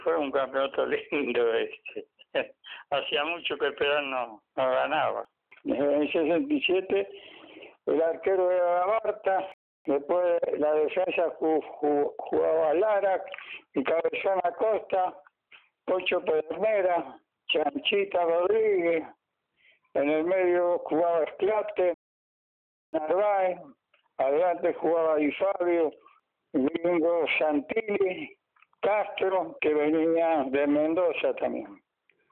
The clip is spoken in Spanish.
Fue un campeonato lindo este. Hacía mucho que Perón no ganaba. En el 67 el arquero era Labarta, después la defensa jugaba Lara, y Cabezón Acosta, Pocho Pedernera, Chanchita Rodríguez, en el medio jugaba Esclate, Narváez, adelante jugaba Di Fabio, Gringo Santilli, Castro, que venía de Mendoza también.